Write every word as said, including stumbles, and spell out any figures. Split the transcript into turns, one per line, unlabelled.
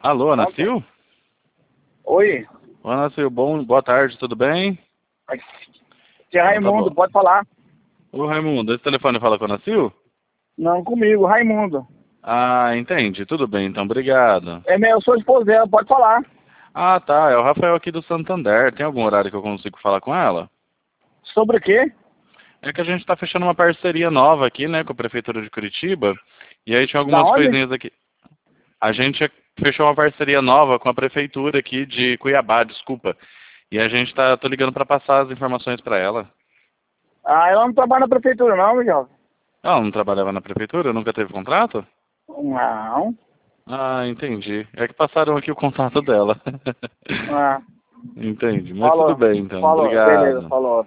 Alô, Ana Sil?
Oi.
Ô, Ana Sil, bom, boa tarde, tudo bem?
Aqui é Raimundo,
Tá bom.
pode falar.
Ô, Raimundo, esse telefone fala com a Ana Sil?
Não, comigo, Raimundo.
Ah, entendi. Tudo bem, então, obrigado.
É meu, eu sou esposa dela, pode falar.
Ah, tá, é o Rafael aqui do Santander. Tem algum horário que eu consigo falar com ela?
Sobre o quê?
É que a gente tá fechando uma parceria nova aqui, né, com a Prefeitura de Curitiba. E aí tinha
Da
algumas
onde?
coisinhas aqui. A gente fechou uma parceria nova com a Prefeitura aqui de Cuiabá, desculpa. E a gente tá, tô ligando para passar as informações para ela.
Ah, ela não trabalha na prefeitura não, Miguel.
Ela não trabalhava na Prefeitura? Nunca teve contrato?
Não.
Ah, entendi. É que passaram aqui o contato dela.
Ah,
Entendi. Mas tudo
falou.
bem, então.
Falou, beleza,
Obrigado.
falou.